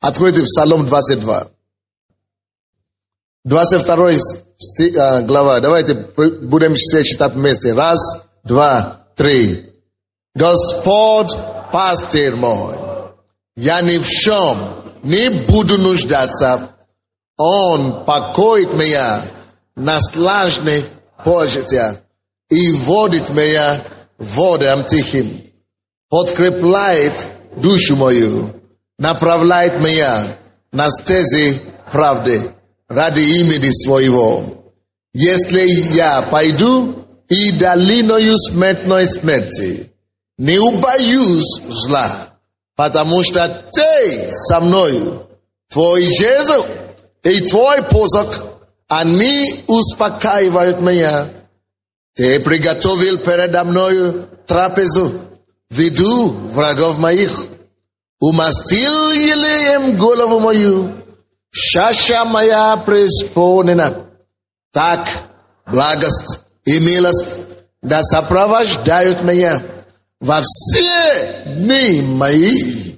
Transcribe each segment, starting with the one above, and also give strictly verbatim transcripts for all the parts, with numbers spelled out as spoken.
Откройте в Псалом двадцать два. двадцать вторая глава. Давайте будем все читать вместе. Раз, два, три. Господь пастырь мой, я ни в чем не буду нуждаться. Он покоит меня на слажных пожитях и водит меня водам тихим. Подкрепляет душу мою, направляет меня на стези правды ради имени своего. Если я пойду и долиною смертной смерти, не убоюсь зла, потому что ты со мною, твой Иисус и твой посох, они успокаивают меня. Ты приготовил передо мною трапезу в виду врагов моих, умастил елеем голову мою, чаша моя преисполнена. Так благость и милость да сопровождают меня во все дни мои,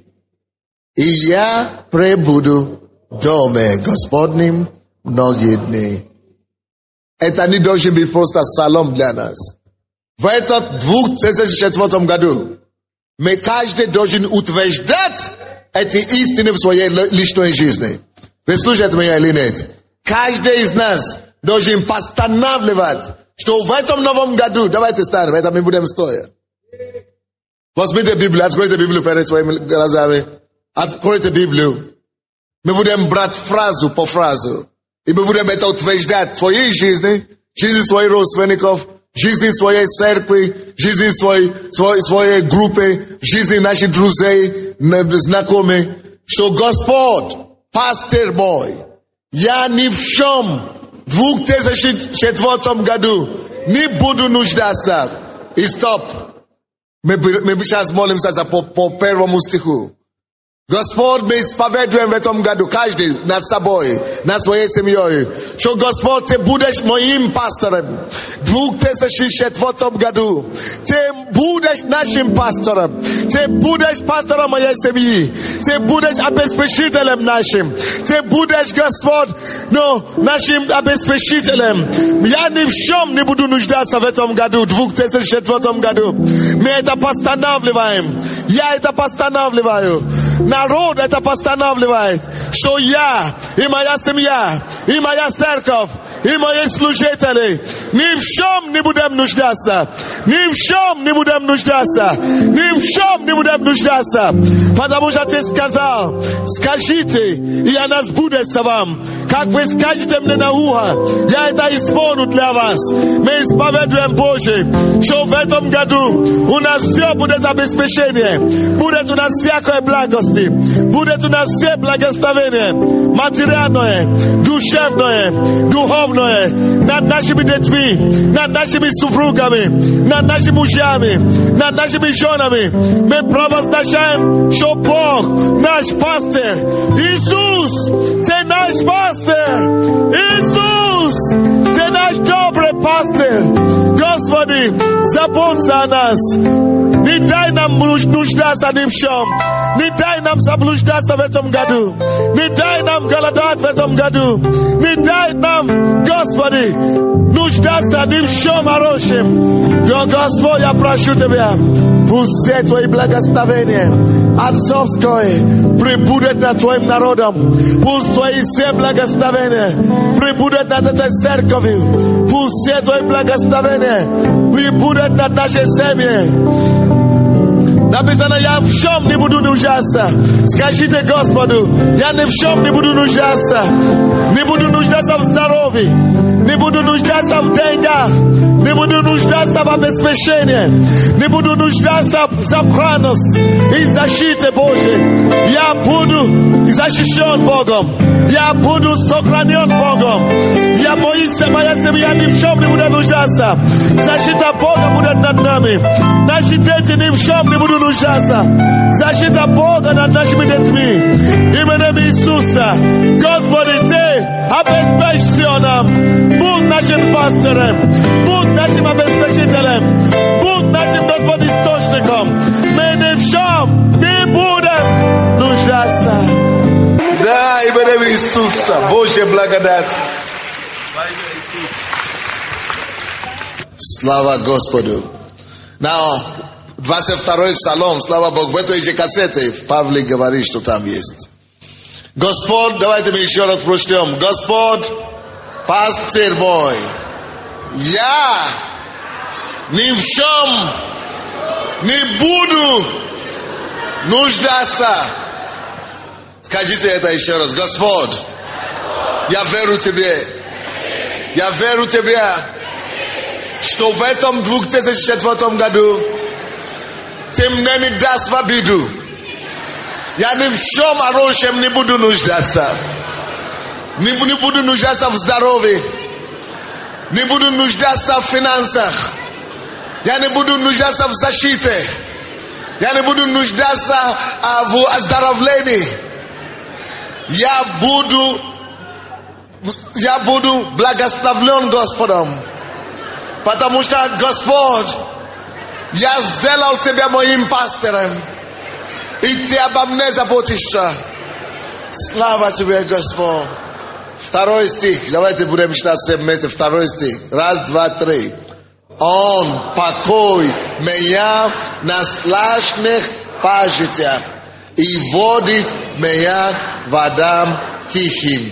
и я пребуду в доме Господнем многие дни. Это не должен быть просто псалом для нас. В этом две тысячи четвёртом году мы каждый должен утверждать эти истины в своей личной жизни. Вы слушаете меня или нет? Каждый из нас должен постанавливать, что в этом новом году, давайте станем, это мы будем стоять. Возьмите Библию, откройте Библию перед своими глазами. Откройте Библию. Мы будем брать фразу по фразу. И мы будем это утверждать в своей жизни, в жизни своих родственников, в жизни своей церкви, в жизни своей, своей, своей группы, в жизни наших друзей, знакомых, что Господь, пастырь мой, я ни в чем в две тысячи четвёртом году не буду нуждаться. И стоп. Мы, мы сейчас молимся за по, по первому стиху. Господь, мы исповедуем в этом году, каждый над собой, над своей семьей, что Господь, ты будешь моим пастором в две тысячи четвёртом году. Ты будешь нашим пастором. Ты будешь пастором моей семьи. Ты будешь обеспечителем нашим. Ты будешь, Господь, ну, нашим обеспечителем. Я ни в чем не буду нуждаться в этом году, в две тысячи четвёртом году. Мы это постанавливаем. Я это постанавливаю. Народ это постанавливает, что я и моя семья, и моя церковь, и мои служители ни в чем не будем нуждаться. Ни в чем не будем нуждаться. Ни в чем не будем нуждаться. Потому что ты сказал, скажите, и она сбудется вам. Как вы скажете мне на ухо, я это исполню для вас. Мы исповедуем, Боже, что в этом году у нас все будет обеспечение. Будет у нас всякое благости. Будет у нас все благословение. Материальное, душевное, духовное. Над нашими детьми, над нашими супругами, над нашими мужьями, над нашими женами. Мы провозглашаем, что Бог наш пастырь. Иисус, ты наш пастырь. Иисус, ты наш добрый пастырь. Господи, заботься о нас. Не дай нам нуждаться ни в чем. Не дай нам заблуждаться в этом году. Не дай нам голодать в этом году. Не дай нам, Господи, нуждаться ни в чем хорошем. Но, Господь, я прошу Тебя, пусть все Твои благословения отцовское прибудет над Твоим народом. Пусть Твои все благословения прибудет над этой церковью. Пусть все Твои благословения прибудет над нашей семьей. Написано, я в чем не буду нуждаться. Скажите Господу, я ни в чем не буду нуждаться. Не буду нуждаться в здоровье. Не буду нуждаться в деньгах. Не буду нуждаться в обеспечении. Не буду нуждаться в сохранности и защите Божьей. Я буду защищен Богом. Я буду сохранен Богом. Я боюсь, моя семья ни в чем не будет нуждаться. Защита Бога будет над нами. Наши дети ни в чем не будут нуждаться. Защита Бога над нашими детьми. Именем Иисуса. Господи, Ты обеспечь все нам. Будь нашим пастырем. Будь нашим обеспечителем. Будь нашим, Господи, источником. Мы ни в чем не будем нуждаться. имя Иисуса. Божья благодать. Слава Господу. Now, двадцать второй Псалом, слава Богу. В этой же кассете Павел говорит, что там есть. Господь, давайте мы еще раз прочтем. Господь, пастырь мой, я ни в чем не буду нуждаться. Скажите это еще раз. Господь, я верю Тебе. Я верю Тебе, что в этом две тысячи четвёртом году Ты мне не даст в обиду. Я ни в чем хорошем не буду нуждаться. Не, не буду нуждаться в здоровье. Не буду нуждаться в финансах. Я не буду нуждаться в защите. Я не буду нуждаться а, в оздоровлении. Я буду, я буду благословлен Господом. Потому что, Господь, я сделал Тебя моим пастырем. И Ты обо мне заботишься. Слава Тебе, Господь. Второй стих. Давайте будем читать все вместе. Второй стих. Раз, два, три. Он покоит меня на слажных пажитях и водит меня водам тихим.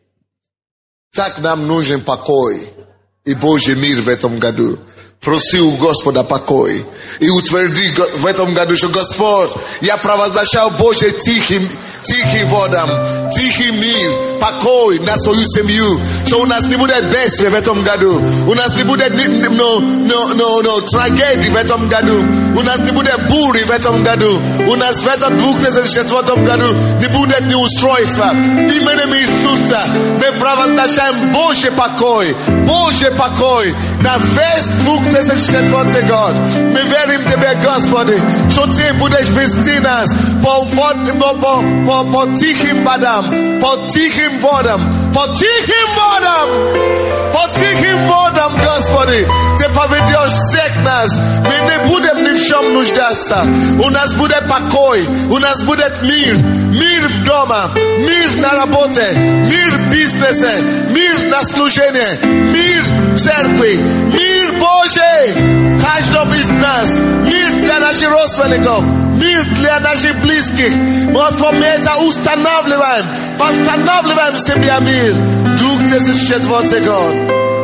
Так нам нужен покой и Божий мир в этом году. Проси у Господа покой. И утверди в этом году, что Господь, я провозглашаю Божий тихим, тихим водам, тихий мир, покой на свою семью. Что у нас не будет бедствия в этом году. У нас не будет no, no, no, no, трагедии в этом году. У нас не будет бури в этом году. У нас в этом две тысячи четвёртом году не будет неустройства. Именем Иисуса мы провозглашаем Божий покой. Божий покой на весь две тысячи четвёртый год. Мы верим Тебе, Господи, что Ты будешь вести нас по, по, по, по, по тихим водам, по тихим водам, по тихим водам, по тихим водам, Господи. Ты поведешь всех нас. Мы не будем ни в чем нуждаться. У нас будет покой, у нас будет мир. Мир в дома, мир на работе, мир в бизнесе, мир на служении, мир в церкви, мир Божий каждому из нас, мир для наших родственников, мир для наших близких. Вот мы это устанавливаем, постанавливаем себе мир. две тысячи четвёртый год.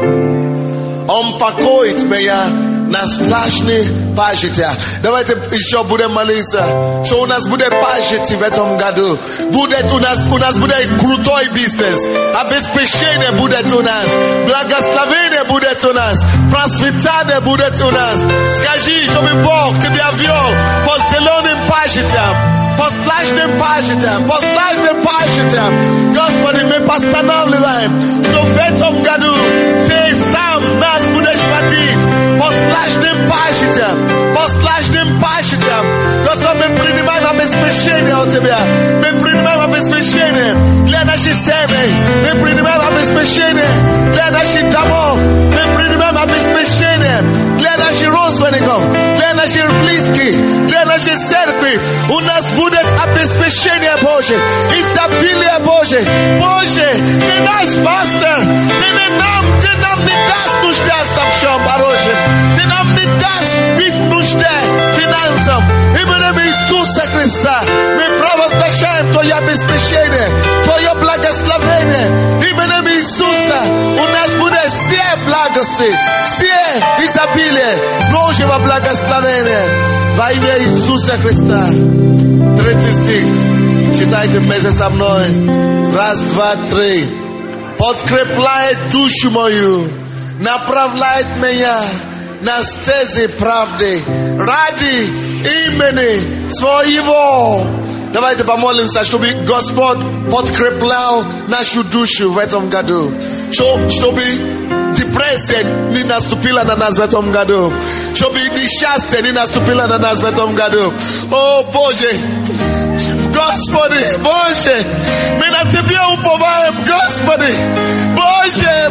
Он покоит меня на сплошных пажитях. Давайте еще будем молиться, что у нас будет пажити в этом году. Будет у нас, у нас будет крутой бизнес. Обеспечение будет у нас. Благословение будет у нас. Процветание будет у нас. Скажи, чтобы Бог тебя вел по зеленым пажитям, по сплошным пажитям, по сплошным пажитям. Господи, мы постанавливаем, что в этом году Ты сам нас будешь водить по сплошным пажитям, по сплошным пажитям. Господи, мы принимаем обеспечение от Тебя. Мы принимаем обеспечение для нашей семьи. Мы принимаем обеспечение для наших домов. Мы принимаем обеспечение для наших родственников, для наших близких, для нашей церкви. У нас будет обеспечение Божие, изобилие Божие. Боже, Ты наш пастор. Ты не нам, Ты нам не даст нуждаться в чем хорошем. Ты нам не даст быть в нужде финансам. Именем Иисуса Христа мы провозглашаем Твое обеспечение, Твое благословение. Именем Иисуса у нас будет все благости, все изобилие Божьего благословения. Во имя Иисуса Христа. Третий стих. Читайте вместе со мной. Раз, два, три. Подкрепляет душу мою, направляет меня на стези правды ради имени Своего. Давайте помолимся, чтобы Господь подкреплял нашу душу в этом году. Чтобы депрессия не наступила на нас в этом году. Чтобы несчастье не наступило на нас в этом году. О Боже, Господи, Боже, мы на Тебя уповаем, Господи. Боже,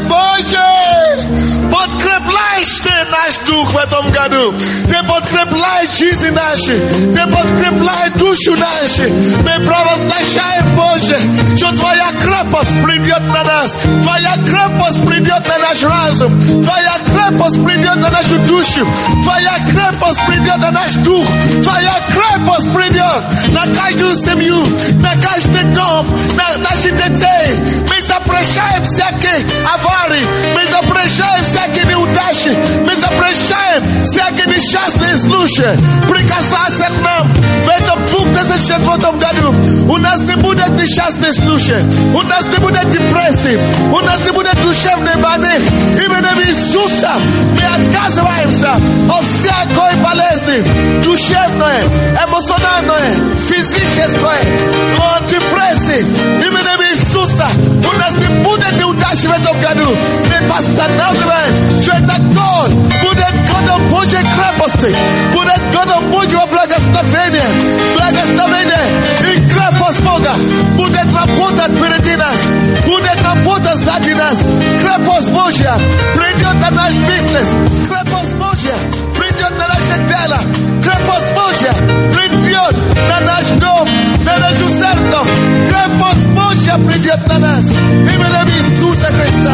Боже, подкрепляешь Ты наш дух в этом году. Ты подкрепляешь жизнь нашу. Ты подкрепляешь душу нашу. Мы провозглашаем, Боже, что Твоя крепость придет на нас. Твоя крепость придет на наш разум. Твоя крепость придет на нашу душу. Твоя крепость придет на наш дух. Твоя крепость придет на каждую семью, на каждый дом, на наших детей. Мы запрещаем всякие аварии. Мы запрещаем всякие неудачи. Мы запрещаем всякие несчастные случаи. Прикасайся к нам в этом две тысячи четвёртом году. У нас не будет несчастных случаев. У нас не будет депрессии. У нас не будет душевной баны. Именем Иисуса мы отказываемся от всякой болезни. Душевной, эмоциональной, физической, от депрессии. Именем Иисуса у нас не будет неудачи в этом году. Мы постанавливаем, что это год будет годом Божьей крепости. Будет годом Божьего благословения. Благословение и крепость Бога будет работать впереди нас. Будет работать сзади нас. Крепость Божья придет на наш бизнес. Крепость Божья придет на наше дело. Крепость Божья придет на наш дом, на нашу церковь. Крепость Божья придет на нас. Именем Иисуса Христа.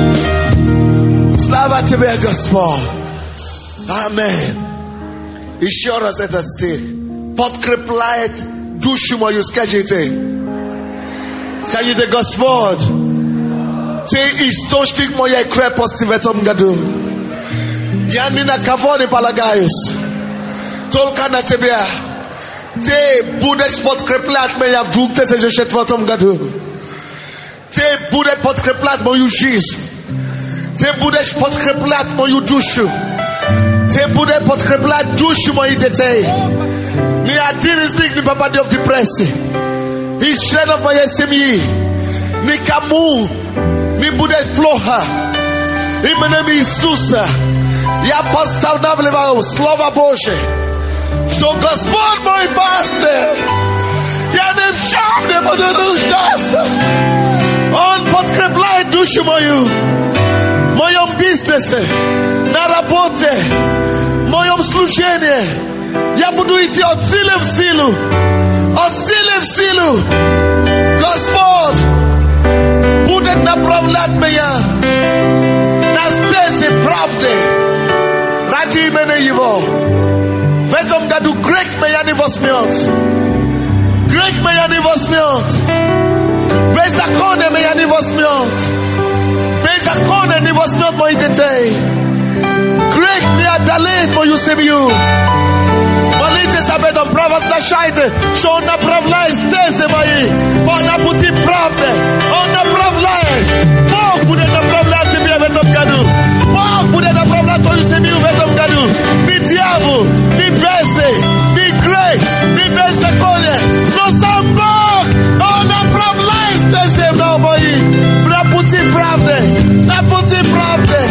Слава Тебе, Господь. Аминь. Еще раз этот стих. Подкрепляет душу мою. Скажите. Скажите, Господь, Ты источник моей крепости в этом году. Я ни на кого не полагаюсь. Только на Тебя. Ты будешь подкреплять меня в две тысячи четвёртом году. Ты будешь подкреплять мою жизнь. Ты будешь подкреплять мою душу. Ты будешь подкреплять душу моих детей. Ни один из них не попадет в депрессию. Из членов моей семьи никому не будет плохо. Именем Иисуса я постановляю Слово Божие, что Господь мой пастырь, я ни в чем не буду нуждаться. Он подкрепляет душу мою в моем бизнесе, на работе, в моем служении. Я буду идти от силы в силу, от силы в силу. Господь будет направлять меня на стези правды ради имени Его. В этом году грех меня не возьмет. Грех меня не возьмет. Беззаконие меня не возьмет. Беззаконие не возьмет моих детей. Грех не одолеет мою семью. Молитесь об этом, провозглашайте, что Он направляет стези мои на пути правды. Он направляет. Бог будет направлять тебя в этом году. Бог будет направлять твою семью в этом году. Ни дьявол, ни бесы, ни грех, ни беззаконие. Но сам Бог, Он направляет стези мои на пути правды. На пути правды.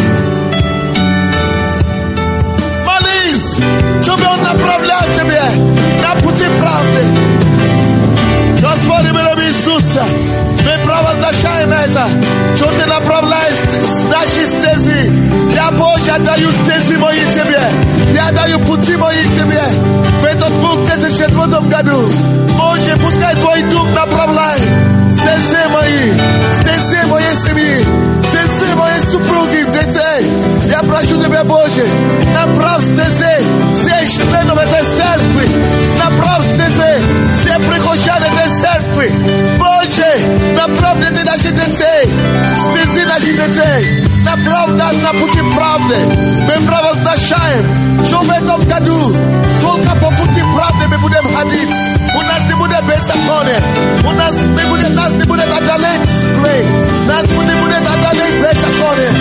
Молись, чтобы Он направлял тебя на пути правды. Господь, именем Иисуса, мы провозглашаем это, что Ты направляешь наши стези. Я, Боже, даю стези мои Тебе. Я даю пути мои Тебе. В этом две тысячи четвёртом году, Боже, пускай Твой Дух направляет стези мои, стези моей семьи, стези моей супруги, детей. Я прошу Тебя, Боже, направь стези всех членов этой церкви. Направь стези все прихожан этой церкви. Боже, направь ты наших детей, стези наших детей. Направь нас на пути правды. Мы провозглашаем, что в этом году только по пути правды мы будем ходить. У нас не будет беззакония. У нас не будет, нас не будет одолеть грех. Нас не будет одолеть беззаконие.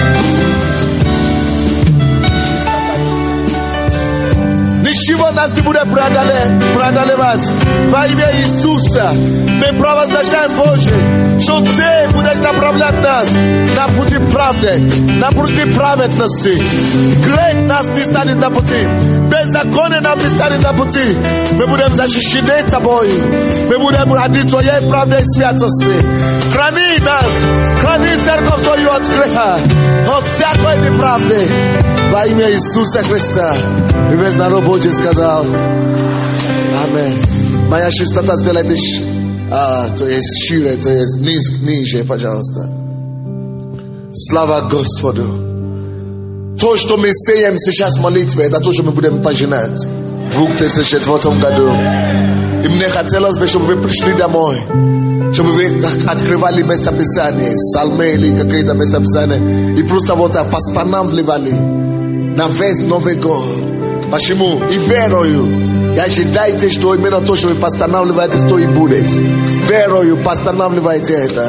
Ничего нас не будет преодолевать. Во имя Иисуса мы провозглашаем, Боже, что Ты будешь направлять нас на пути правды, на пути праведности. Грех нас не станет на пути. Беззаконие нам не станет на пути. Мы будем защищены Тобой. Мы будем ради Твоей правды и святости. Храни нас, храни церковь Твою от греха, от всякой неправды. Во имя Иисуса Христа. И весь народ Божий сказал: Аминь. Моя чистота, сделайте а, то есть шире, то есть низ, ниже, пожалуйста. Слава Господу. То, что мы сеем сейчас в молитве, это то, что мы будем пожинать в две тысячи четвёртом году. И мне хотелось бы, чтобы вы пришли домой, чтобы вы открывали местописание, псалмы или какие-то местописания, и просто вот постанавливали на весь Новый год. Почему? И верою. И ожидайте, что именно то, что вы постанавливаете, то и будет. Верою постанавливайте это.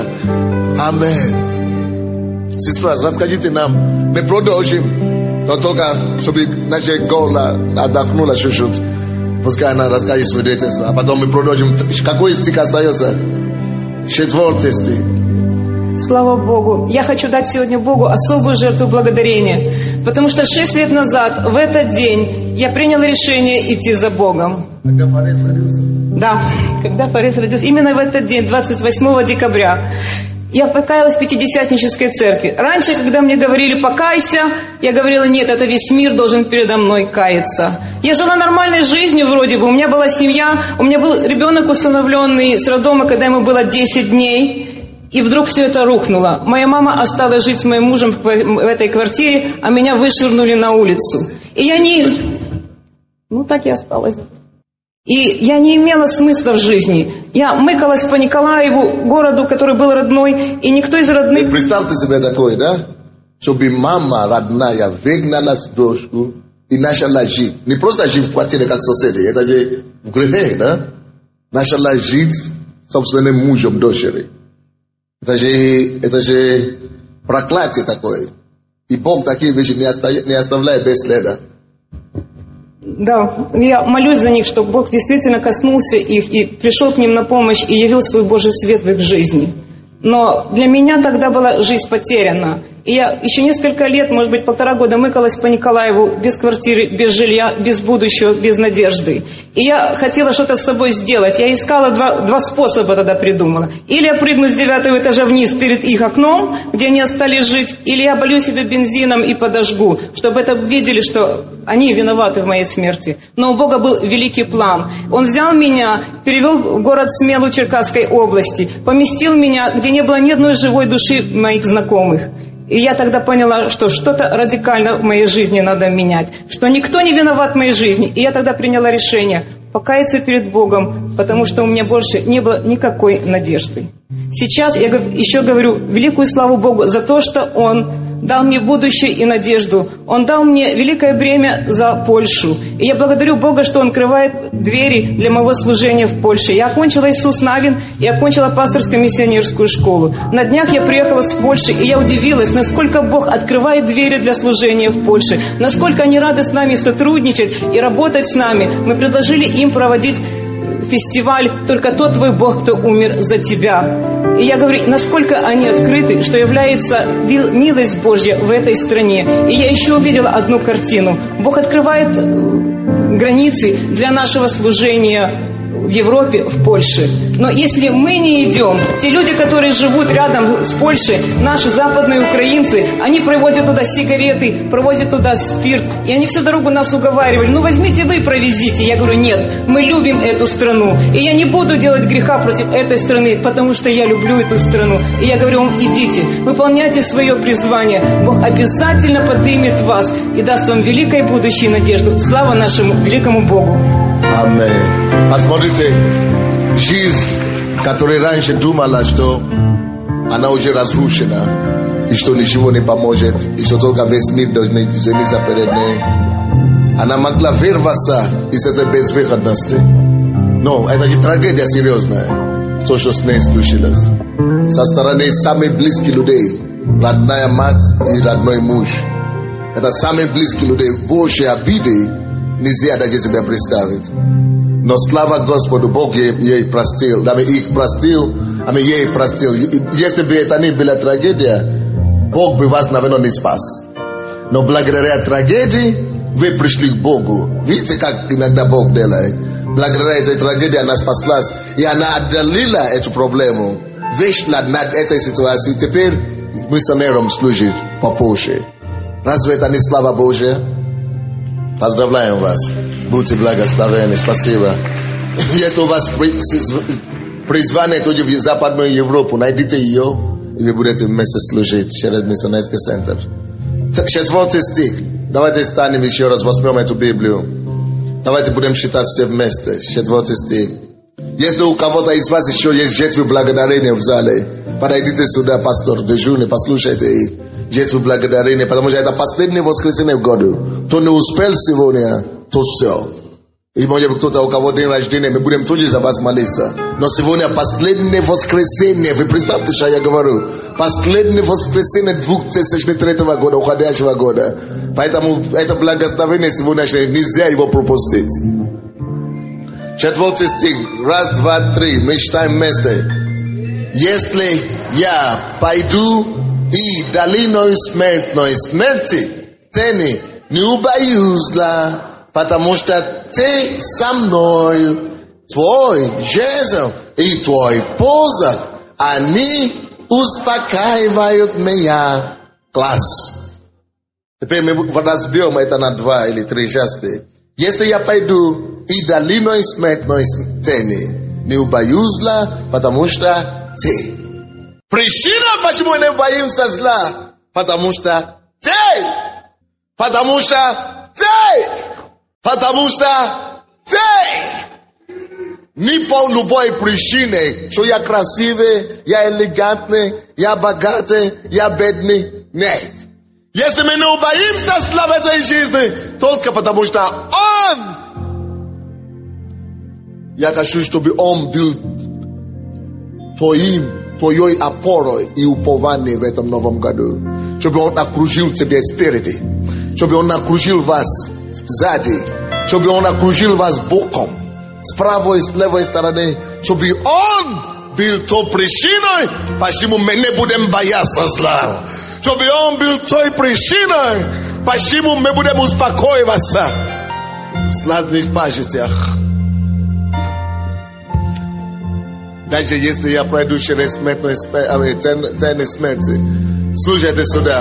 Аминь. Сестра, расскажите нам. Мы продолжим. Но только, чтобы наша горло отдохнуло чуть-чуть. Пускай она расскажет свидетельство. А потом мы продолжим. Какой стих остается? Четвертый стих. Слава Богу. Я хочу дать сегодня Богу особую жертву благодарения. Потому что шесть лет назад, в этот день, я принял решение идти за Богом. Когда Фарес родился? Да, когда Фарес родился. Именно в этот день, двадцать восьмого декабря. Я покаялась в Пятидесятнической церкви. Раньше, когда мне говорили «покайся», я говорила: нет, это весь мир должен передо мной каяться. Я жила нормальной жизнью вроде бы. У меня была семья, у меня был ребенок усыновленный с роддома, когда ему было десять дней. И вдруг все это рухнуло. Моя мама осталась жить с моим мужем в этой квартире, а меня вышвырнули на улицу. И я не... Ну, так и осталась. И я не имела смысла в жизни. Я мыкалась по Николаеву, городу, который был родной, и никто из родных... Представьте себе такое, да? Чтобы мама родная выгнала с дочку и начала жить. Не просто жить в квартире, как соседи, это же в грехе, да? Начала жить собственным мужем дочери. Это же, это же проклятие такое. И Бог такие вещи не оставляет, не оставляет без следа. Да, я молюсь за них, чтобы Бог действительно коснулся их и пришел к ним на помощь и явил свой Божий свет в их жизни. Но для меня тогда была жизнь потеряна. И я еще несколько лет, может быть, полтора года мыкалась по Николаеву без квартиры, без жилья, без будущего, без надежды. И я хотела что-то с собой сделать. Я искала два, два способа тогда придумала. Или я прыгну с девятого этажа вниз перед их окном, где они остались жить, или я болью себя бензином и подожгу, чтобы это видели, что они виноваты в моей смерти. Но у Бога был великий план. Он взял меня, перевел в город Смелу Черкасской области, поместил меня, где не было ни одной живой души моих знакомых. И я тогда поняла, что что-то радикально в моей жизни надо менять, что никто не виноват в моей жизни. И я тогда приняла решение покаяться перед Богом, потому что у меня больше не было никакой надежды. Сейчас я еще говорю великую славу Богу за то, что Он дал мне будущее и надежду. Он дал мне великое бремя за Польшу. И я благодарю Бога, что Он открывает двери для моего служения в Польше. Я окончила Иисус Навин и окончила пасторскую миссионерскую школу. На днях я приехала с Польши, и я удивилась, насколько Бог открывает двери для служения в Польше, насколько они рады с нами сотрудничать и работать с нами. Мы предложили им проводить фестиваль «Только тот твой Бог, кто умер за тебя». И я говорю, насколько они открыты, что является милость Божья в этой стране. И я еще увидела одну картину. Бог открывает границы для нашего служения в Европе, в Польше. Но если мы не идем, те люди, которые живут рядом с Польшей, наши западные украинцы, они привозят туда сигареты, привозят туда спирт, и они всю дорогу нас уговаривали: ну возьмите вы, провезите. Я говорю: нет, мы любим эту страну, и я не буду делать греха против этой страны, потому что я люблю эту страну. И я говорю вам: идите, выполняйте свое призвание, Бог обязательно поднимет вас и даст вам великое будущее и надежду. Слава нашему великому Богу. Аминь. Посмотрите, жизнь, которая раньше думала, что она уже разрушена, и что ничего не поможет, и что только весь мир должен жениться перед ней, она могла вырваться из этой безвыходности. Но это же трагедия серьезная, то, что с ней случилось. Со стороны самых близких людей, родная мать и родной муж. Это самые близкие люди, больше обиды нельзя даже себе представить. Но слава Господу, Бог ей, ей простил, да, их простил, а мы ей простил. Если бы это не была трагедия, Бог бы вас, наверное, не спас. Но благодаря трагедии вы пришли к Богу. Видите, как иногда Бог делает? Благодаря этой трагедии она спаслась, и она отделила эту проблему, вышла над этой ситуацией. Теперь миссионерам служит по Польше. Разве это не слава Божия? Поздравляем вас. Будьте благословенны. Спасибо. Если у вас призвание тоже в Западную Европу. Найдите ее, и вы будете вместе служить через миссионерский центр. Четвертый стих. Давайте станем еще раз, возьмем эту Библию. Давайте будем читать все вместе. Четвертый стих. Если у кого-то из вас еще есть жетвы благодарения в зале, подойдите сюда, пастор, дежурный, послушайте их. Жетвы благодарения, потому что это последнее воскресенье в году. Кто не успел сегодня, то все. И может быть кто-то, у кого день рождения, мы будем тоже за вас молиться. Но сегодня последнее воскресенье, вы представьте, что я говорю, последнее воскресенье две тысячи третьего года, уходящего года. Поэтому это благословение сегодняшнее, нельзя его пропустить. Четвертый стих, раз, два, три, мы читаем вместе. Если я пойду и долиной смертной смерти, тени не убоюсь, потому что ты со мной, твой жезл и твой посох, они успокаивают меня. Класс. Теперь мы разберем это на два или три части. Если я пойду и долиной смертной тени, не убоюсь, потому что ты. Причина, почему мы не боимся зла, потому что ты. Потому что ты. Потому что ты. Не по любой причине, что я красивый, я элегантный, я богатый, я бедный. Нет. Если мы не убоимся зла в этой жизни, только потому что Он. Я хочу, чтобы Он был твоим, твоей опорой и упованием в этом новом году. Чтобы Он окружил тебя спереди. Чтобы Он окружил вас сзади. Чтобы Он окружил вас боком. С правой и с левой стороны. Чтобы Он был той причиной, почему мы не будем бояться зла. Чтобы Он был той причиной, почему мы будем успокоиваться в сладких пажитях. Даже если я пройду через смертную тень смерти, слушайте сюда.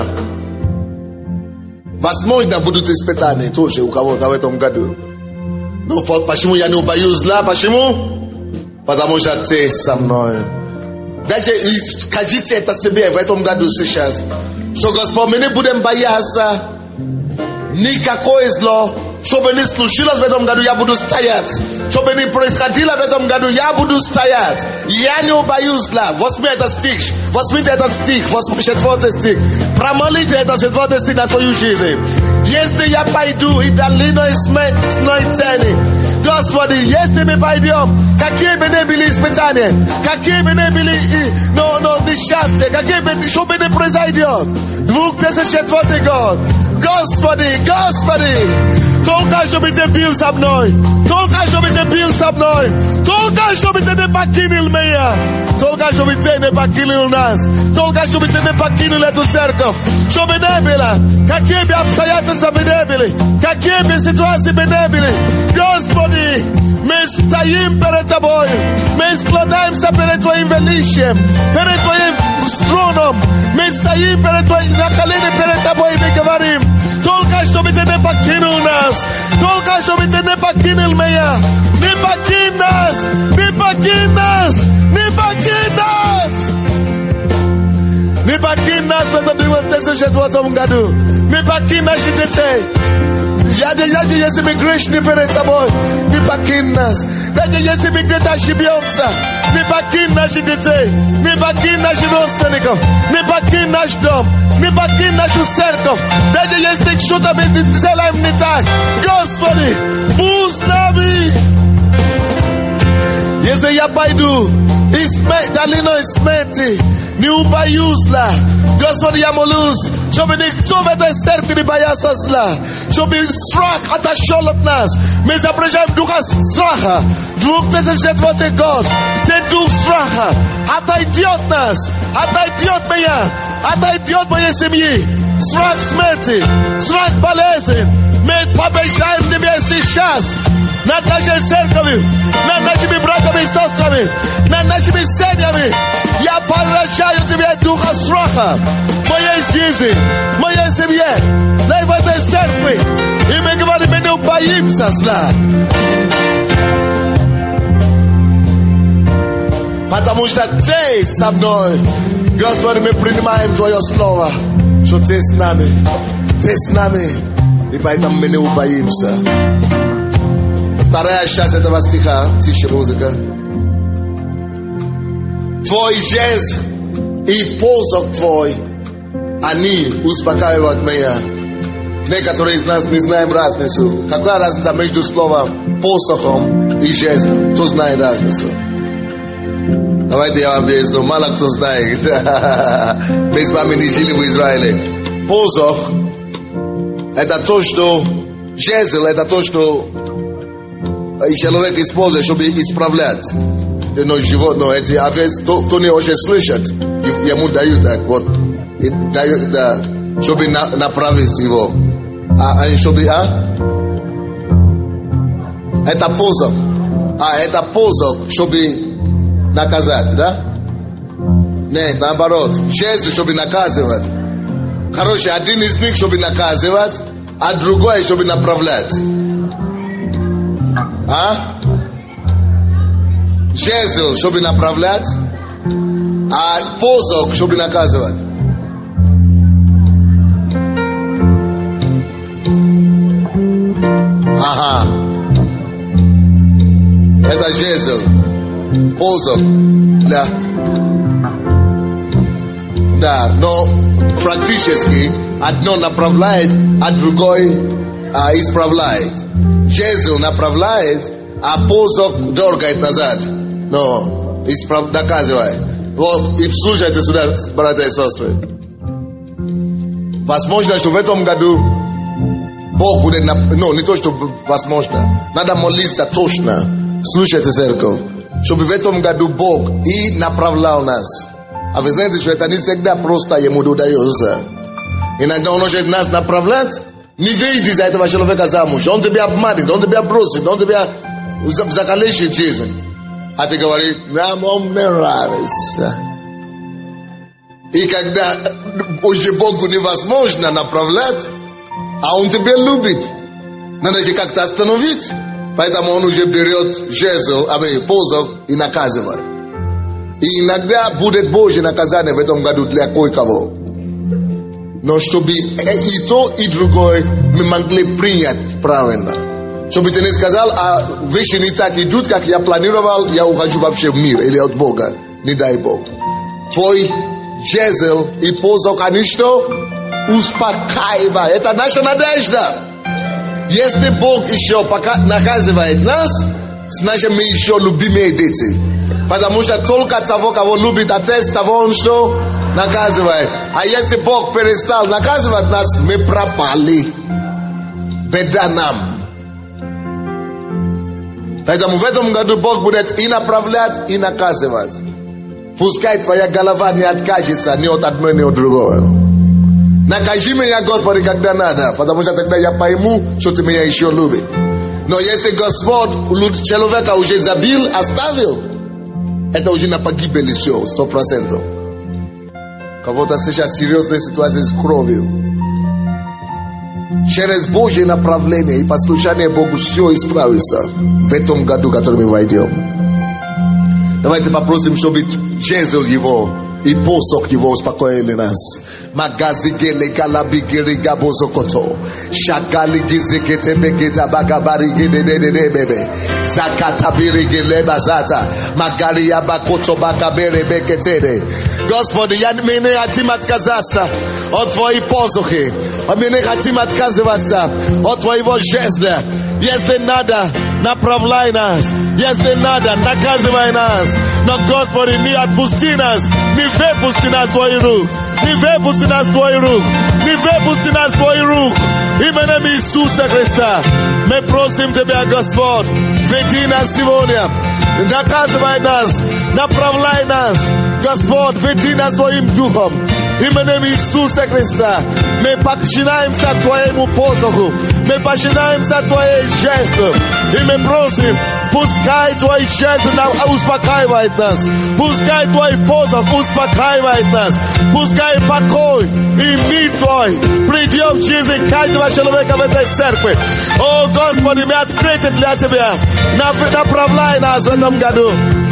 Возможно, будут испытания тоже у кого-то в этом году. Но почему я не убоюсь зла? Почему? Потому что ты со мной. Даже скажите это себе в этом году сейчас. Что, Господь, мы не будем бояться никакое зло. Чтобы не случилось в этом году, я буду стоять. Чтобы не происходило в этом году, я буду стоять. Я не убоюсь зла. Возьми этот стих. Возьмите этот стих. Возьми четвертый стих. Промолите этот четвертый стих на свою жизнь. Если я пойду и долиной смертной тени, Господи, если мы пойдем, какие бы ни были испытания, какие бы ни были но, но, несчастья, какие бы, что бы ни произойдет, две тысячи четвёртый год, Господи, Господи, только чтобы Ты был со мной, только чтобы Ты был со мной, только чтобы Ты не покинул меня, только чтобы Ты не покинул нас, только чтобы Ты не покинул эту церковь, чтобы не было, какие бы обстоятельства бы не были, какие бы ситуации бы не были, Господи, мы стоим перед Тобой, мы склоняемся перед Твоим величием, перед Твоим троном, мы стоим перед Твоим, на колени перед Тобой и мы говорим, только чтобы Ты не покинул нас, только чтобы Ты не покинул меня, не покинь нас, не покинь нас, не покинь нас, не покинь нас в этом две тысячи четвёртом году, не покинь наши детей. Даже если мы грешны перед Тобой, не покинь нас. Даже если мы где-то ошибемся, не покинь наши детей, не покинь наших родственников, не покинь наш дом, не покинь нашу церковь. Даже если что-то мы делаем не так, Господи, будь с нами. Если я пойду и смерть, долиной смерти, не убоюсь зла. Господи, я молюсь, чтобы никто в этой церкви не боялся зла, чтобы страх отошел от нас. Мы запрещаем духа страха. две тысячи четвёртый год, ты дух страха отойдет нас, отойдет меня, отойдет моей семьи. Страх смерти, страх болезни. Мы побеждаем тебя сейчас. Над нашей церковью, над нашими братьями и сестрами, над нашими семьями. Я поражаю тебя духа страха в моей жизни, в моей семье, в этой церкви. И мы говорим, мы не боимся зла. Потому что Ты со мной. Господи, мы принимаем Твое Слово, что Ты с нами. Ты с нами. И поэтому мы не убоимся. Вторая часть этого стиха, тише музыка. Твой жезл и посох Твой, они успокаивают меня. Некоторые из нас не знаем разницу. Какая разница между словом посохом и жезлом? Кто знает разницу? Давайте я вам объясню. Мало кто знает. Мы с вами не жили в Израиле. Посох — это то, что... Жезл — это то, что человек использует, чтобы исправлять. Но животное, эти овец, кто не очень слышит, ему дают так, вот, дают, да, чтобы на, направить его. А, а чтобы, а? Это посох. А, это посох, чтобы наказать, да? Нет, наоборот. Жезл, чтобы наказывать. Короче, один из них, чтобы наказывать, а другой, чтобы направлять. А? Жезл, чтобы направлять, а посох, чтобы наказывать. Ага. Это жезл. Посох. Да. Да, но практически одно направляет, а другой а, исправляет. Жезл направляет, а посох дергает назад. Но исправ... наказывает. Вот, и слушайте сюда, братья и сестры. Возможно, что в этом году Бог будет... Ну, не то, что возможно. Надо молиться точно. Слушайте, церковь. Чтобы в этом году Бог и направлял нас. А вы знаете, что это не всегда просто Ему удается. Иногда Он может нас направлять. Не выйди за этого человека замуж. Он тебя обманет, он тебя бросит, он тебя закалечит жизнь. А ты говоришь, нам он не нравится. И когда уже Богу невозможно направлять, а Он тебя любит, надо же как-то остановить. Поэтому Он уже берет жезл, а мы посох и наказывает. И иногда будет Божье наказание в этом году для кое-кого. Но чтобы и то, и другое мы могли принять правильно. Чтобы ты не сказал, а вещи не так идут, как я планировал, я ухожу вообще в мир или от Бога. Не дай Бог. Твой жезл и посох, они что? Успокаивают. Это наша надежда. Если Бог еще пока наказывает нас, значит мы еще любимые дети. Потому что только того, кого любит Отец, того Он что? Наказывает. А если Бог перестал наказывать нас, мы пропали. Беда нам. Поэтому в этом году Бог будет и направлять, и наказывать. Пускай твоя голова не откажется ни от одной, ни от другого. Накажи меня, Господи, когда надо, потому что тогда я пойму, что Ты меня еще любишь. Но если Господь человека уже забил, оставил, это уже на погибели все, сто процентов. Кого-то сейчас серьезная ситуация с кровью. Через Божье направление и послушание Богу все исправится в этом году, в который мы войдем. Давайте попросим, чтобы жезл Его и посох Его успокоили нас. Magazigele galabigiri gabozokoto. Shagali gizikete begeta bagabari gedededebebe. Zakata birigele bazata. Magari abakoto bakabere beketede. Господи, я мне хотим отказаться от Твоей посохи. Мне хотим отказываться от Твоего жезла. Если надо, направляй нас. Если надо, наказывай нас. Но, Господи, не отпусти нас. Не выпусти нас в Твои руки. Не выпусти нас в Твои руки. Не выпусти нас в Твои руки. Именем Иисуса Христа. Мы просим Тебя, Господь, веди нас сегодня. Наказывай нас. Направляй нас. Господь, веди нас Своим Духом. Именем Иисуса Христа. Мы подчиняемся Твоему посоху. Мы подчиняемся Твоей жезлу. И мы просим, пускай Твой жезл успокаивает нас. Пускай Твой посох успокаивает нас. Пускай покой и мир Твой придет в жизнь каждого человека в этой церкви. О, Господи, мы открыты для Тебя. Направляй нас в этом году.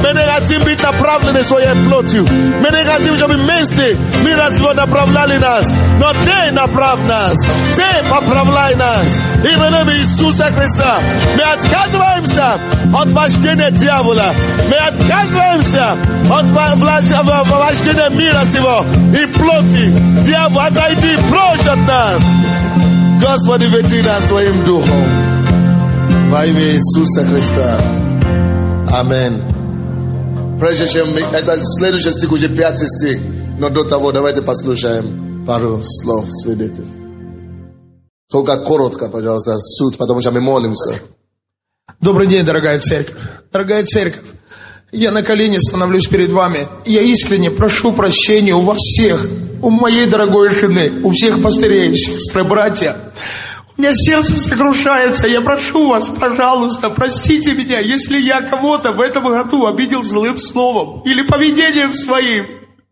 Мы не хотим быть направлены в своем плотью. Мы не хотим, чтобы вместе мы разве направляли нас. Но Ты направь нас. Ты поправляй нас. Именем Иисуса Христа. Мы отказываемся от вождения дьявола. Мы отказываемся от вождения мира сего и плоти. Дьявол, отойди прочь от нас. Господи, веди нас Своим Духом. Во имя Иисуса Христа. Аминь. Прежде чем мы, это следующий стих, уже пятый стих. Но до того давайте послушаем пару слов свидетельств. Только коротко, пожалуйста, суд, потому что мы молимся. Добрый день, дорогая церковь. Дорогая церковь, я на колени становлюсь перед вами. Я искренне прошу прощения у вас всех, у моей дорогой жены, у всех пастырей, сестры, братья. У меня сердце сокрушается. Я прошу вас, пожалуйста, простите меня, если я кого-то в этом году обидел злым словом или поведением своим.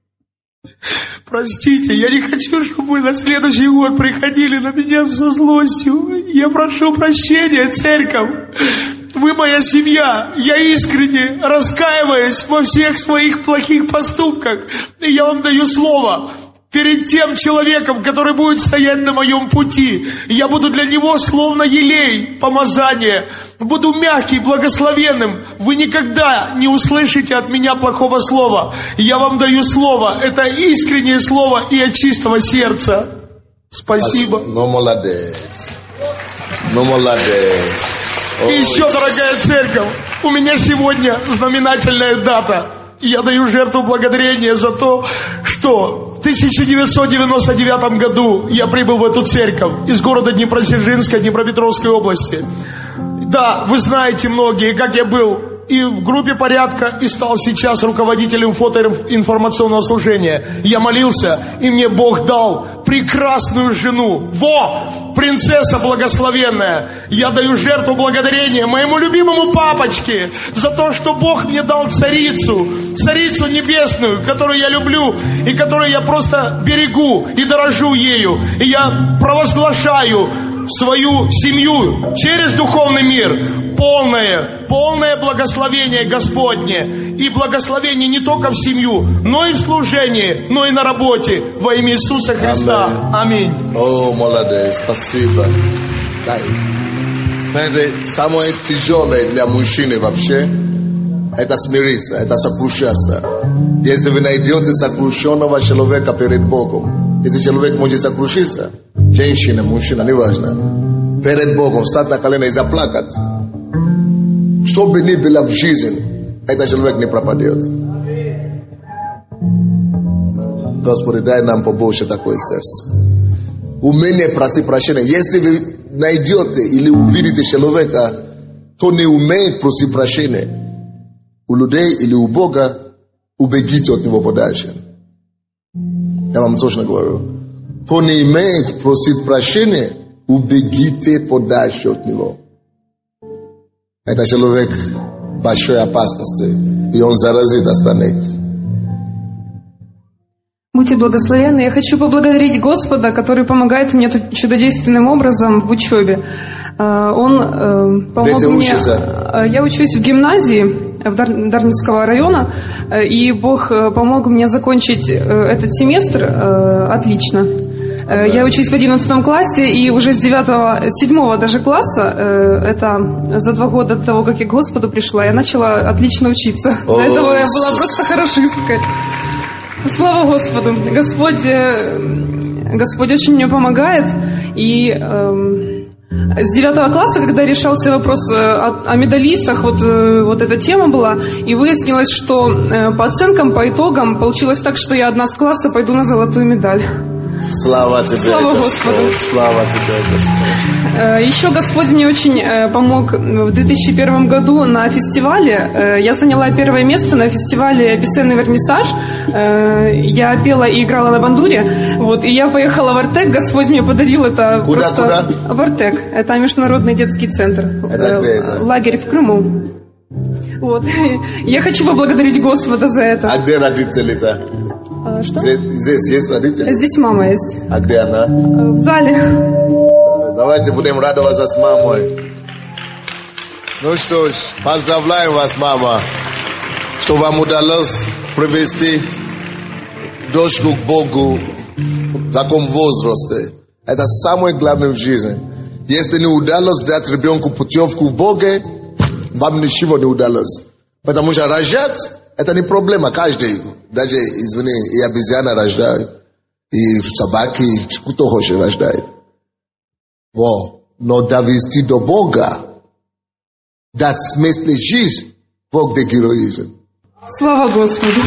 Простите, я не хочу, чтобы вы на следующий год приходили на меня со злостью. Я прошу прощения, церковь. Вы моя семья. Я искренне раскаиваюсь во всех своих плохих поступках. И я вам даю слово. Перед тем человеком, который будет стоять на моем пути, я буду для него словно елей, помазание. Буду мягкий, благословенным. Вы никогда не услышите от меня плохого слова. Я вам даю слово. Это искреннее слово и от чистого сердца. Спасибо. Ну, молодец. Ну, молодец. И еще, дорогая церковь, у меня сегодня знаменательная дата. Я даю жертву благодарения за то, что в тысяча девятьсот девяносто девятом году я прибыл в эту церковь из города Днепродзержинска, Днепропетровской области. Да, вы знаете многие, как я был и в группе порядка, и стал сейчас руководителем фотоинформационного служения. Я молился, и мне Бог дал прекрасную жену. Во! Принцесса благословенная. Я даю жертву благодарения моему любимому папочке за то, что Бог мне дал царицу, царицу небесную, которую я люблю и которую я просто берегу и дорожу ею. И я провозглашаю свою семью через духовный мир полное, полное благословение Господне. И благословение не только в семью, но и в служении, но и на работе во имя Иисуса Христа. Аминь. О, молодец, спасибо. Знаете, самое тяжелое для мужчины вообще это смириться, это сокрушаться. Если вы найдете сокрушенного человека перед Богом, если человек может сокрушиться, женщина, мужчина, неважно, перед Богом встать на колено и заплакать, что бы ни было в жизни, этот человек не пропадет. Господи, дай нам побольше такое сердце. Умение просить прощения. Если вы найдете или увидите человека, кто не умеет просить прощения у людей или у Бога, убегите от него подальше. Я вам точно говорю. Кто не умеет просить прощения, убегите подальше от него. Это человек большой опасности, и он заразит остальных. Будьте благословенны. Я хочу поблагодарить Господа, который помогает мне чудодейственным образом в учебе. Он помог мне... Я учусь в гимназии в Дар... Дарницкого района, и Бог помог мне закончить этот семестр отлично. Я учусь в одиннадцатом классе, и уже с девятого, седьмого даже класса, это за два года до того, как я к Господу пришла, я начала отлично учиться. О, до этого я была просто хорошисткой. Слава Господу! Господь, Господь очень мне помогает. И э, с девятого класса, когда решался вопрос о, о медалистах, вот, вот эта тема была, и выяснилось, что э, по оценкам, по итогам получилось так, что я одна с класса пойду на золотую медаль. Слава тебе, Слава Господу. Слава тебе, Господь. Еще Господь мне очень помог в две тысячи первом году на фестивале. Я заняла первое место на фестивале «Песенный вернисаж». Я пела и играла на бандуре. Вот, и я поехала в Артек. Господь мне подарил это. Куда, просто... куда? В Артек. Это международный детский центр. Это где это? Лагерь в Крыму. Вот. Я хочу поблагодарить Господа за это. А где родители-то? А, что? Здесь, здесь есть родители? Здесь мама есть. А где она? В зале. Давайте будем радоваться с мамой. Ну что ж, поздравляем вас, мама. что вам удалось привести дочку к Богу в таком возрасте. Это самое главное в жизни. Если не удалось дать ребенку путевку в Боге, вам ничего не удалось. Потому что рожать – это не проблема. Каждый, даже, извини, и обезьяна рождает, и собаки, кто хочет рождает. Во. Но довести до Бога, дать смысл жизни, Бог да героизм. Слава Господу!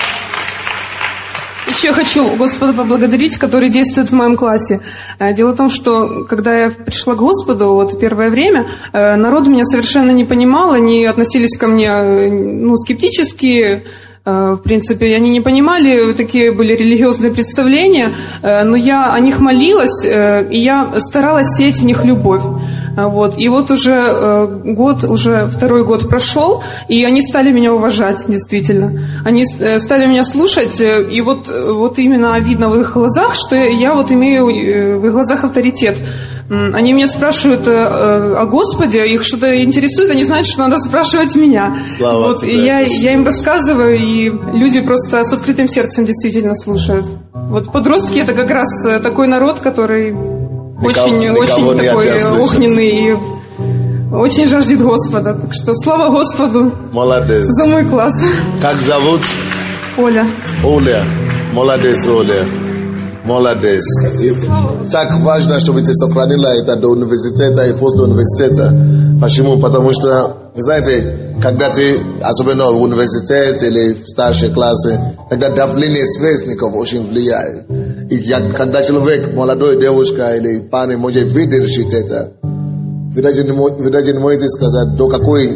Еще хочу Господа поблагодарить, который действует в моем классе. Дело в том, что когда я пришла к Господу, вот первое время, народ меня совершенно не понимал, они относились ко мне, ну, скептически. В принципе, они не понимали, такие были религиозные представления, но я о них молилась, и я старалась сеять в них любовь. Вот. И вот уже год, уже второй год прошел, и они стали меня уважать, действительно. Они стали меня слушать, и вот, вот именно видно в их глазах, что я вот имею в их глазах авторитет. Они меня спрашивают о Господе, их что-то интересует, они знают, что надо спрашивать меня. Слава вот, тебе, и я, я им рассказываю, и люди просто с открытым сердцем действительно слушают. Вот подростки — это как раз такой народ, который никого, очень, никого очень такой огненный и очень жаждет Господа. Так что слава Господу. Молодец. За мой класс. Как зовут? Оля. Оля. Молодец, Оля. Молодец. И так важно, чтобы ты сохранила это до университета и после университета. Почему? Потому что, вы знаете, когда ты, особенно в университете или в старшей классе, тогда давление сверстников очень влияет. И я, когда человек, молодой девушка или парень может выдержать это, вы даже, не, вы даже не можете сказать, до какой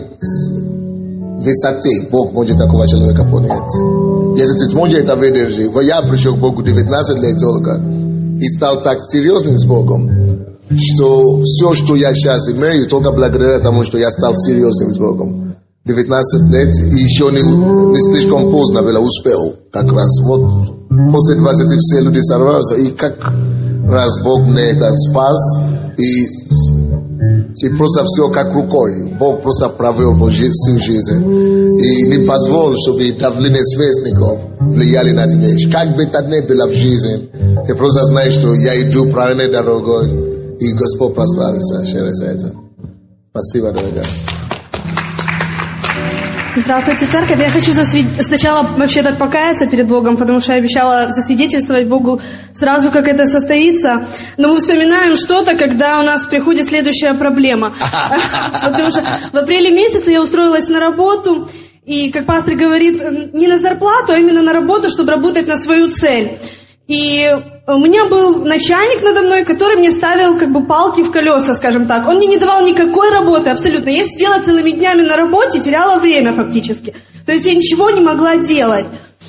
высоты Бог может такого человека поднять. Если ты сможешь это выдержать, вот я пришел к Богу девятнадцать лет только и стал так серьезным с Богом, что все, что я сейчас имею, только благодаря тому, что я стал серьезным с Богом. девятнадцать лет, и еще не, не слишком поздно было, успел как раз. Вот после двадцати все люди сорваются, и как раз Бог мне это спас, и, и просто все как рукой. Бог просто провел всю жизнь. И не позволил, чтобы давление сверстников влияли на тебя. Как бы это ни было в жизни, ты просто знаешь, что я иду правильной дорогой, и Господь прославится через это. Спасибо, дорогая. Здравствуйте, церковь. Я хочу засвид... сначала вообще-то покаяться перед Богом, потому что я обещала засвидетельствовать Богу сразу, как это состоится. Но мы вспоминаем что-то, когда у нас приходит следующая проблема. Потому что в апреле месяце я устроилась на работу, и, как пастор говорит, не на зарплату, а именно на работу, чтобы работать на свою цель. И у меня был начальник надо мной, который мне ставил как бы палки в колеса, скажем так. Он мне не давал никакой работы абсолютно. Я сидела целыми днями на работе, теряла время фактически. То есть я ничего не могла делать.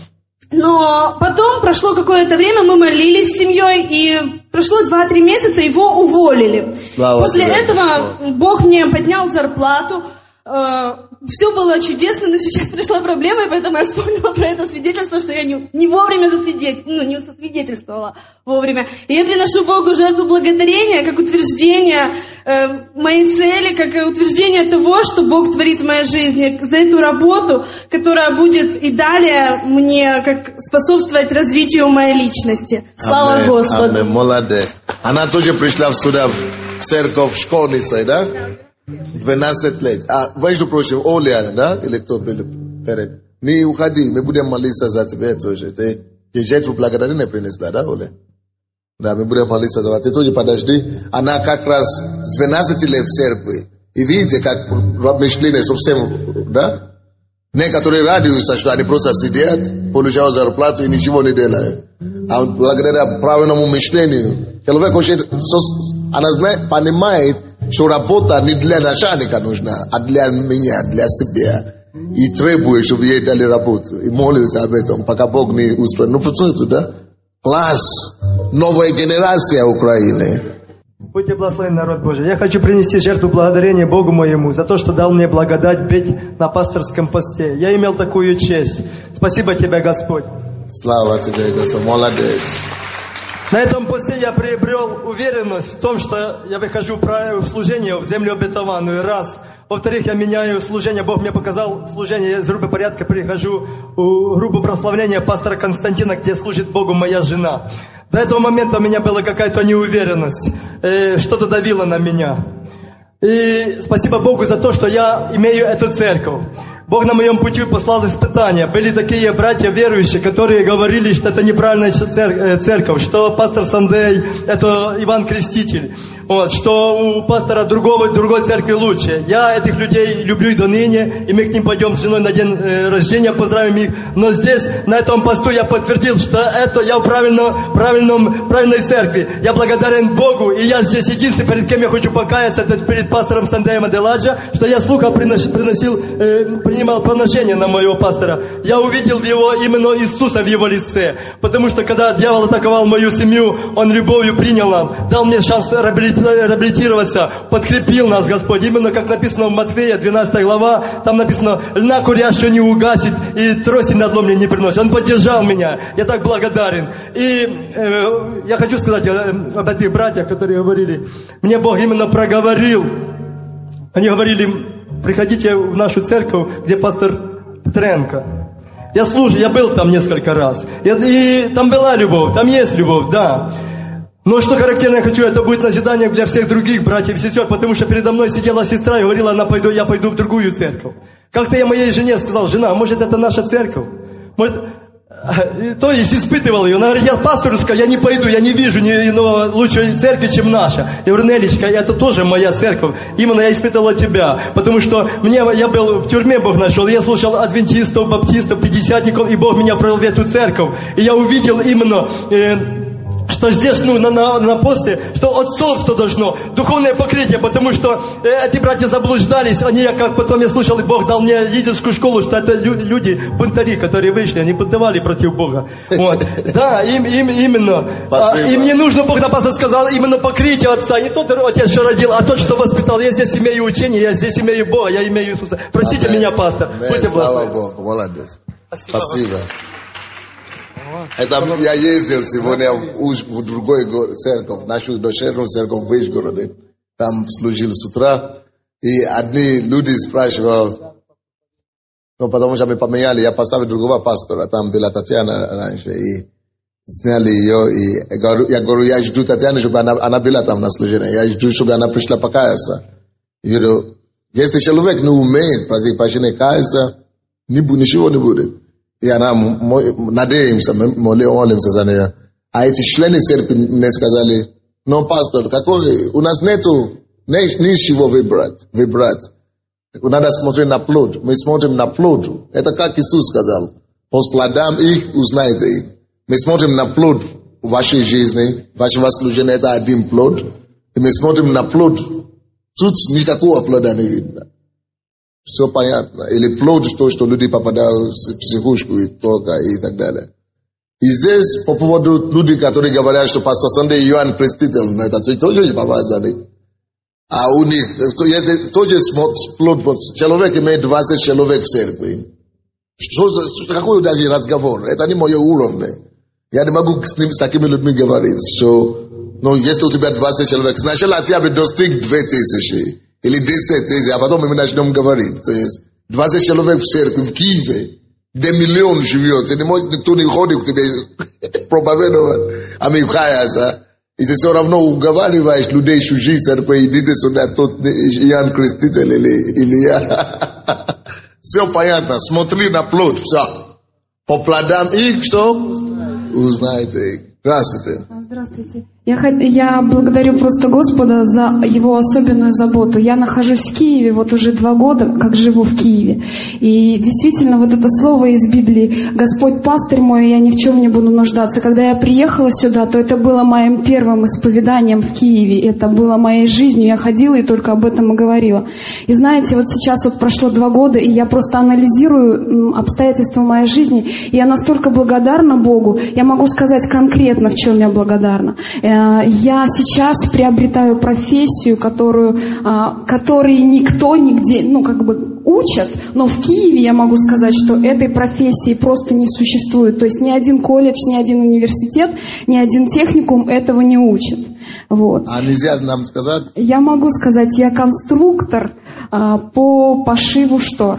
Но потом прошло какое-то время, мы молились с семьей, и прошло два-три месяца, его уволили. Слава После тебе, этого Слава. Бог мне поднял зарплату. Все было чудесно, но сейчас пришла проблема, и поэтому я вспомнила про это свидетельство, что я не, не вовремя засвидетель, ну, не засвидетельствовала вовремя. И я приношу Богу жертву благодарения, как утверждение э, моей цели, как утверждение того, что Бог творит в моей жизни, за эту работу, которая будет и далее мне как способствовать развитию моей личности. Слава Амин, Господу! Амин, молодец. Она тоже пришла сюда в церковь школьница, да? двенадцать лет. А, между прочим, Оля, да? Или кто был перед? Не уходи, мы будем молиться за тебя тоже. Ты, ты жертву благодарения принесла, да, Оля? Да, мы будем молиться за тебя. Ты тоже подожди. Она как раз с двенадцати лет в церкви. И видите, как мышление совсем, да? Некоторые радуются, что они просто сидят, получают зарплату и ничего не делают. А благодаря правильному мышлению, человек хочет, она знает, понимает, что работа не для начальника нужна, а для меня, для себя. И требует, чтобы ей дали работу. И молится об этом, пока Бог не устроит. Ну, почему да? Класс. Новая генерация Украины. Будьте благословенны, народ Божий. Я хочу принести жертву благодарения Богу моему за то, что дал мне благодать быть на пасторском посте. Я имел такую честь. Спасибо тебе, Господь. Слава тебе, Господь. Молодец. На этом посте я приобрел уверенность в том, что я выхожу в служение в землю обетованную. Раз. Во-вторых, я меняю служение. Бог мне показал служение. Я из группы порядка прихожу в группу прославления пастора Константина, где служит Богу моя жена. До этого момента у меня была какая-то неуверенность. Э, что-то давило на меня. И спасибо Богу за то, что я имею эту церковь. Бог на моем пути послал испытания. Были такие братья верующие, которые говорили, что это неправильная церковь, что пастор Сандей – это Иван Креститель, вот, что у пастора другого, другой церкви лучше. Я этих людей люблю и до ныне, и мы к ним пойдем с женой на день рождения, поздравим их. Но здесь, на этом посту, я подтвердил, что это я в правильном, правильном, правильной церкви. Я благодарен Богу, и я здесь единственный, перед кем я хочу покаяться, это перед пастором Сандеем Аделаджа, что я слуха приносил, приносил э, принимал поношение на моего пастора. Я увидел его именно Иисуса в его лице. Потому что когда дьявол атаковал мою семью, он любовью принял нам, дал мне шанс реабилитироваться, подкрепил нас Господь. Именно как написано в Матфея, двенадцатая глава, там написано: льна курящую не угасит и троси надломление не приносит. Он поддержал меня. Я так благодарен. И э, я хочу сказать э, об этих братьях, которые говорили. Мне Бог именно проговорил. Они говорили: приходите в нашу церковь, где пастор Петренко. Я слушаю, я был там несколько раз. И, и там была любовь, там есть любовь, да. Но что характерно я хочу, это будет назидание для всех других братьев и сестер, потому что передо мной сидела сестра и говорила: она пойду, я пойду в другую церковь. Как-то я моей жене сказал: жена, может это наша церковь? Может... То есть испытывал ее. Она говорит: я пастору сказал, я не пойду, я не вижу ни иного лучшей церкви, чем наша. Я говорю: Нелечка, это тоже моя церковь. Именно я испытывал тебя. Потому что мне, я был в тюрьме, Бог нашел. Я слушал адвентистов, баптистов, пятидесятников, и Бог меня провел в эту церковь. И я увидел именно... Э, что здесь, ну, на, на, на посте, что отцовство должно, духовное покрытие, потому что э, эти братья заблуждались, они, как потом я слушал, и Бог дал мне лидерскую школу, что это лю, люди, бунтари, которые вышли, они бунтовали против Бога. Вот. Да, им, им, именно. А, им не нужно, Бог на пастор сказал, именно покрытие отца, не тот отец, что родил, а тот, что воспитал. Я здесь имею учение, я здесь имею Бога, я имею Иисуса. Простите меня, пастор. Будьте благословенны. Слава Богу, молодец. Спасибо. Спасибо. Это я ездил сегодня в, в другой церковь, нашу дочернюю церковь в Вышгороде. Там служил с утра. И одни люди спрашивают, ну, потому что мы поменяли, я поставил другого пастора. Там была Татьяна раньше. И сняли ее. И я говорю, я жду Татьяну, чтобы она, она была там на служении. Я жду, чтобы она пришла покаяться. Я говорю, если человек не умеет прощения каяться, ничего не будет. И она, надеемся, молимся за нее. А эти члены церкви мне сказали: но, пастор, какой, у нас нету ничего выбрать, выбрать. Надо смотреть на плод. Мы смотрим на плод. Это как Иисус сказал: по плодам их узнаете их. Мы смотрим на плод в вашей жизни, вашего служения, это один плод. И мы смотрим на плод, тут никакого плода не видно. Все понятно. Или плод, то, что люди попадают в психушку и только и так далее. И здесь по поводу людей, которые говорят, что пастор Сандей Иоанн Креститель, но это тоже помазанник. А у них есть тоже плод, человек имеет двадцать человек в церкви. Что, какой даже разговор? Это не мой уровень. Я не могу с, ним, с такими людьми говорить. Что, но если у тебя двадцать человек, сначала тебе достиг две тысячи. Или десять тысяч, а потом мы начнем говорить. То есть двадцать человек в церкви в Киеве, где миллион живет, и никто не ходит к тебе проповедовать, а мы каяться. И ты все равно уговариваешь людей чужих церкви, идите сюда, тот Иоанн Креститель или, или я. Все понятно, смотри на плод, все. По плодам их, что? Узнаете их. Здравствуйте. Здравствуйте. Я, я благодарю просто Господа за Его особенную заботу. Я нахожусь в Киеве вот уже два года, как живу в Киеве. И действительно, вот это слово из Библии: «Господь пастырь мой, я ни в чем не буду нуждаться». Когда я приехала сюда, то это было моим первым исповеданием в Киеве. Это было моей жизнью. Я ходила и только об этом и говорила. И знаете, вот сейчас вот прошло два года, и я просто анализирую обстоятельства моей жизни. И я настолько благодарна Богу. Я могу сказать конкретно, в чем я благодарна. Я сейчас приобретаю профессию, которую, которой никто нигде, ну, как бы учат, но в Киеве я могу сказать, что этой профессии просто не существует. То есть ни один колледж, ни один университет, ни один техникум этого не учат. Вот. А нельзя нам сказать? Я могу сказать, я конструктор а, по пошиву штор.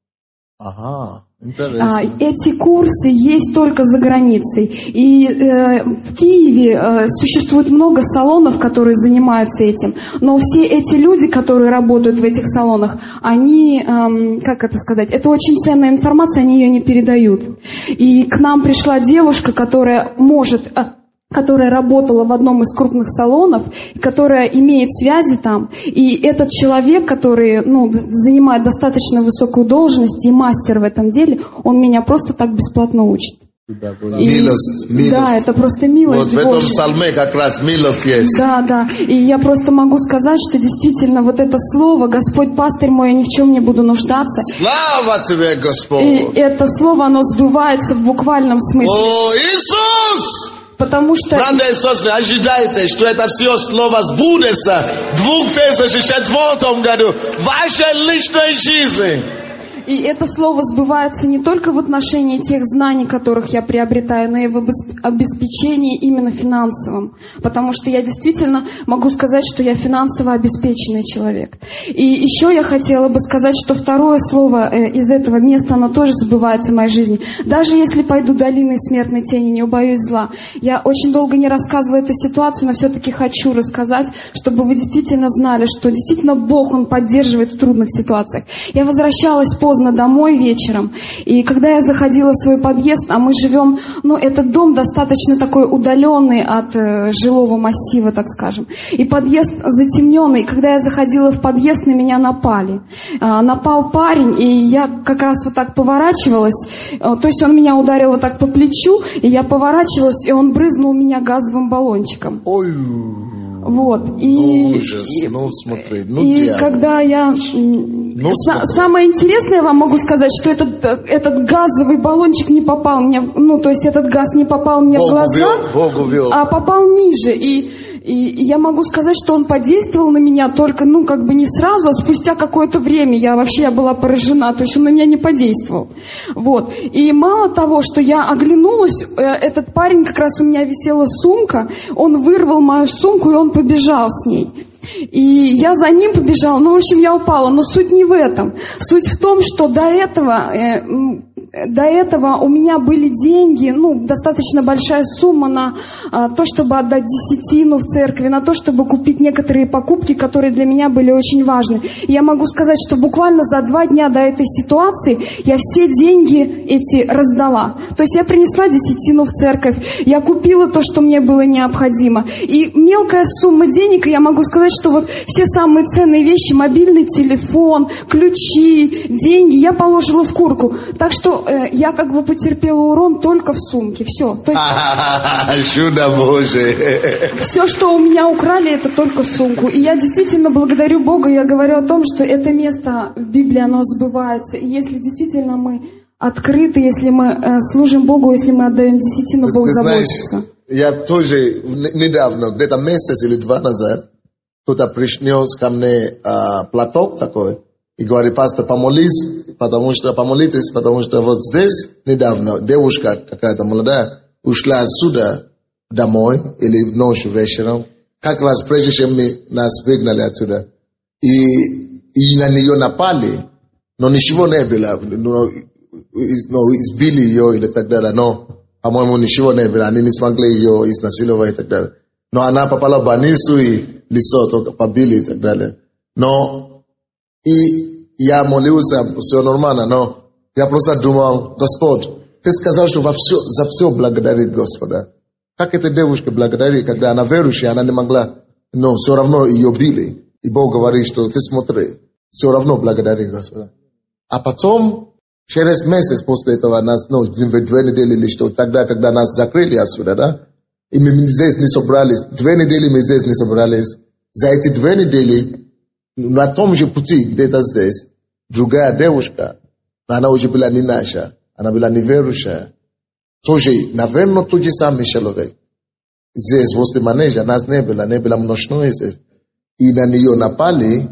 Ага, А, интересно. Эти курсы есть только за границей. И э, в Киеве э, существует много салонов, которые занимаются этим. Но все эти люди, которые работают в этих салонах, они, эм, как это сказать, это очень ценная информация, они ее не передают. И к нам пришла девушка, которая может... которая работала в одном из крупных салонов, которая имеет связи там. И этот человек, который ну, занимает достаточно высокую должность и мастер в этом деле, он меня просто так бесплатно учит. И, Милость, милость. Да, это просто милость Вот в этом Божья. псалме как раз милость есть. Да, да. И я просто могу сказать, что действительно вот это слово «Господь пастырь мой, я ни в чем не буду нуждаться». Слава тебе, Господь! И это слово, оно сбывается в буквальном смысле. О, Иисус! Потому что... Братья и сестры, ожидайте, что это все слово сбудется в две тысячи четвёртом году в вашей личной жизни. И это слово сбывается не только в отношении тех знаний, которых я приобретаю, но и в обеспечении именно финансовом. Потому что я действительно могу сказать, что я финансово обеспеченный человек. И еще я хотела бы сказать, что второе слово из этого места, оно тоже сбывается в моей жизни. Даже если пойду долиной смертной тени, не убоюсь зла. Я очень долго не рассказывала эту ситуацию, но все-таки хочу рассказать, чтобы вы действительно знали, что действительно Бог, Он поддерживает в трудных ситуациях. Я возвращалась поздно домой вечером, и когда я заходила в свой подъезд, а мы живем, ну, этот дом достаточно такой удаленный от э, жилого массива, так скажем, и подъезд затемненный, и когда я заходила в подъезд, на меня напали. А, напал парень, и я как раз вот так поворачивалась, а, то есть он меня ударил вот так по плечу, и я поворачивалась, и он брызнул меня газовым баллончиком. Ой, Вот, и, ну, ужас, ну смотри, ну и дьявол. когда я... Ну, Са- смотри. самое интересное, я вам могу сказать, что этот, этот газовый баллончик не попал мне, в- ну, то есть этот газ не попал мне Бог в глаза, увел, Бог увел. а попал ниже. И, и, и я могу сказать, что он подействовал на меня только, ну, как бы не сразу, а спустя какое-то время. Я вообще я была поражена, то есть он на меня не подействовал. Вот. И мало того, что я оглянулась, э, этот парень, как раз у меня висела сумка, он вырвал мою сумку, и он побежал с ней. И я за ним побежала, ну, в общем, я упала. Но суть не в этом. Суть в том, что до этого, э, м, до этого у меня были деньги, ну, достаточно большая сумма на а, то, чтобы отдать десятину в церкви, на то, чтобы купить некоторые покупки, которые для меня были очень важны. И я могу сказать, что буквально за два дня до этой ситуации я все деньги эти раздала. То есть я принесла десятину в церковь, я купила то, что мне было необходимо. И мелкая сумма денег, и я могу сказать, что вот все самые ценные вещи, мобильный телефон, ключи, деньги, я положила в куртку. Так что э, я как бы потерпела урон только в сумке. Все. То есть, Чудо Божие. все, что у меня украли, это только сумку. И я действительно благодарю Бога, я говорю о том, что это место в Библии, оно сбывается. И если действительно мы открыты, если мы э, служим Богу, если мы отдаем десятину, Бог Ты знаешь, заботится. я тоже в- недавно, где-то месяц или два назад, кто-то принес ко мне а, платок такой и говорит: пастор, помолись, потому что помолитесь, потому что вот здесь недавно девушка какая-то молодая ушла отсюда домой или в ночь вечером, как раз прежде чем мы нас выгнали оттуда, и, и на нее напали, но ничего не было, но, и- но избили ее или так далее, но, по-моему, ничего не было, они не смогли ее изнасиловать и так далее. Но она попала в больницу и лицо только побили и так далее. Но и я молился, все нормально, но я просто думал: Господь, ты сказал, что во все, за все благодарить Господа. Как эта девушка благодарит, когда она верующая, она не могла, но все равно ее били. И Бог говорит, что ты смотри, все равно благодари Господа. А потом, через месяц после этого, нас, ну, в две недели или что, тогда, когда нас закрыли отсюда, да, и мы здесь не собрались, две недели мы здесь не собрались. За эти две недели, на том же пути, где-то здесь, другая девушка, она уже была не наша, она была неверующая. Тоже, наверное, тот же самый человек. Здесь, возле манежа, нас не было, не было множество здесь. И на нее напали,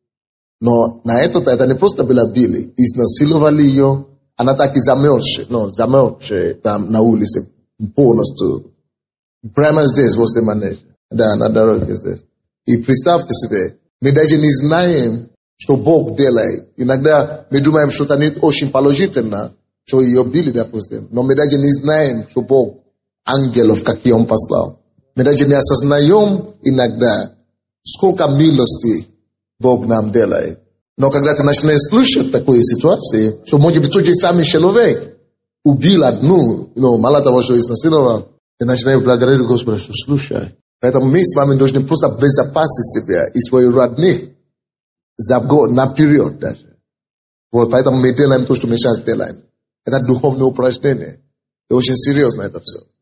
но на это, это не просто было били, изнасиловали ее, она так и замерзшая, ну, замерзшая там на улице, полностью. Прямо здесь, возле манежа. Да, на дороге здесь. И представьте себе, мы даже не знаем, что Бог делает. Иногда мы думаем, что это не очень положительно, что ее били, допустим. Но мы даже не знаем, что Бог ангелов, какие Он послал. Мы даже не осознаем иногда, сколько милости Бог нам делает. Но когда ты начинаешь слушать такой ситуации, что может быть тот же самый человек убил одну, ну, мало того, что изнасиловал, ты начинаешь благодарить Господа, что слушай. Поэтому мы с вами должны просто безопасить себя и своих родных за год, на период даже. Вот, поэтому мы делаем то, что мы сейчас делаем. Это духовное упражнение. И очень серьезно это все.